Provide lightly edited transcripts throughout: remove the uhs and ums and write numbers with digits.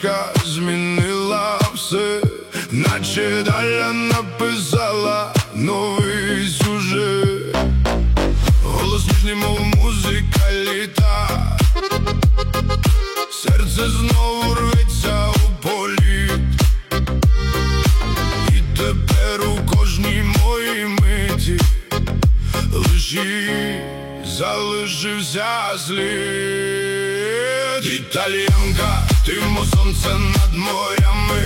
пташка змінила все, наче Даля написала новий сюжет. Голос ніжний, мов музика літа, серце знову рветься у політ. І тепер у кожній моїй миті лиш їй залишився слід. Італіянка, ти мов сонце над морями,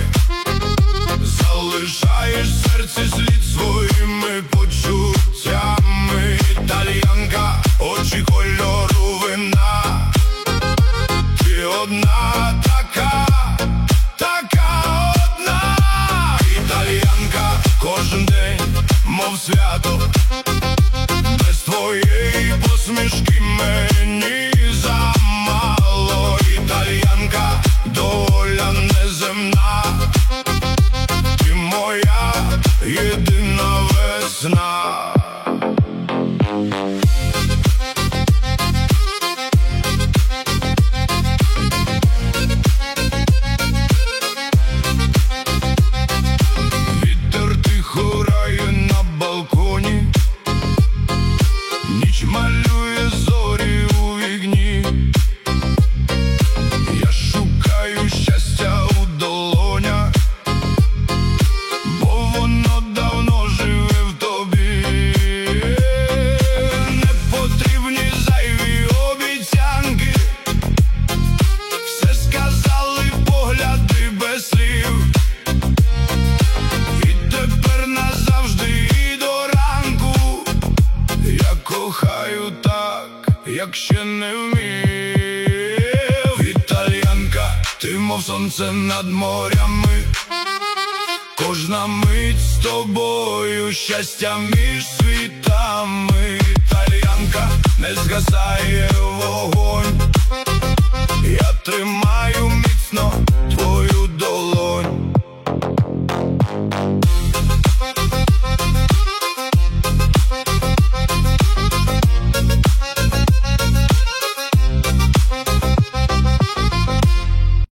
залишаєш в серці слід своїми почуттями. Італіянка, очі кольору вина, ти одна така, така одна. Італіянка, кожен день, мов свято, без твоєї посмішки мені замало. Італіянка, доля неземна, ти моя єдина весна. Вітер тихо грає на балконі, ніч малює зорі у вікні. Я шукаю щастя у долонях, бо воно давно живе в тобі. Не потрібні зайві обіцянки, все сказали погляди без слів. І тепер назавжди і до ранку я кохаю так, як ще не вмів. Італіянка, ти мов сонце над морями, кожна мить з тобою щастя між світами. Італіянка, не згасає вогонь, я тримаю міцно